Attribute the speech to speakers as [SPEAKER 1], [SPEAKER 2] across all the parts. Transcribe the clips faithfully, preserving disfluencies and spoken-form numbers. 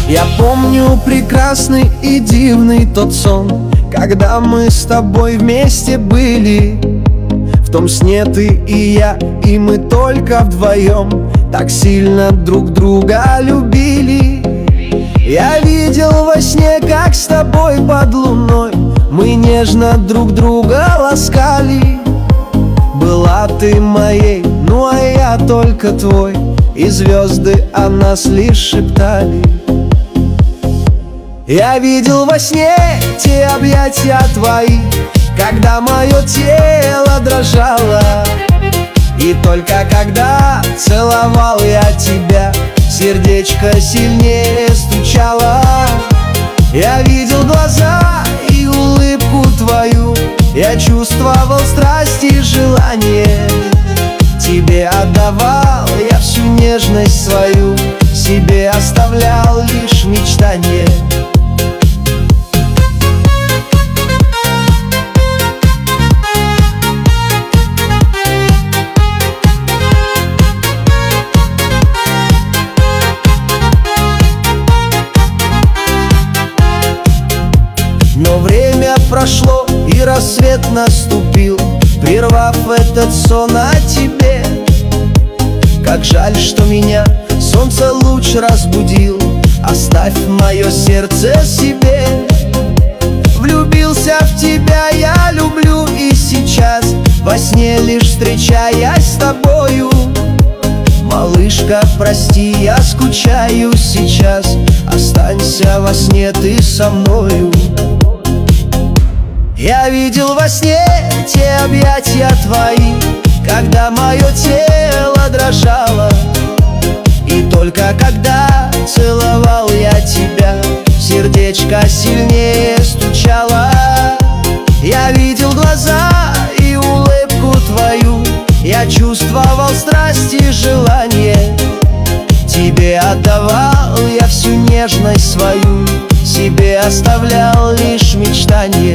[SPEAKER 1] Я помню прекрасный и дивный тот сон, когда мы с тобой вместе были. В том сне ты и я, и мы только вдвоем так сильно друг друга любили. Я видел во сне, как с тобой под луной мы нежно друг друга ласкали. Была ты моей, ну а я только твой, и звезды о нас лишь шептали. Я видел во сне те объятия твои, когда мое тело дрожало. И только когда целовал я тебя, сердечко сильнее стучало. Я видел глаза и улыбку твою, я чувствовал страсть и желание. Тебе отдавал я всю нежность свою, себе оставлял лишь мечтание. Но время прошло, и рассвет наступил, прервав этот сон о тебе. Как жаль, что меня солнце луч разбудил, оставь мое сердце себе. Влюбился в тебя, я люблю и сейчас, во сне лишь встречаясь с тобою. Малышка, прости, я скучаю сейчас, останься во сне ты со мною. Я видел во сне те объятия твои, когда мое тело дрожало. И только когда целовал я тебя, сердечко сильнее стучало. Я видел глаза и улыбку твою, я чувствовал страсть и желание. Тебе отдавал я всю нежность свою, себе оставлял лишь мечтание.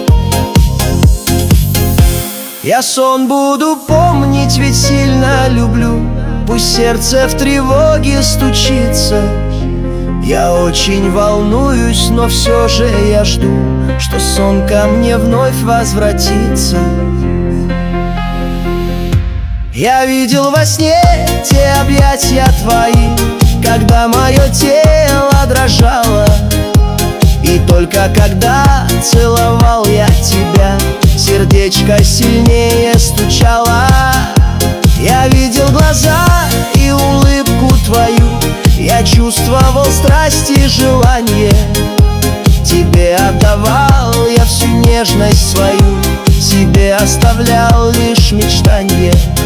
[SPEAKER 1] Я сон буду помнить, ведь сильно люблю, пусть сердце в тревоге стучится. Я очень волнуюсь, но все же я жду, что сон ко мне вновь возвратится. Я видел во сне те объятия твои, когда мое тело дрожало. И только когда целовал я тебя, сердечко сильнее стучало. Я видел глаза и улыбку твою, я чувствовал страсть и желание. Тебе отдавал я всю нежность свою, себе оставлял лишь мечтание.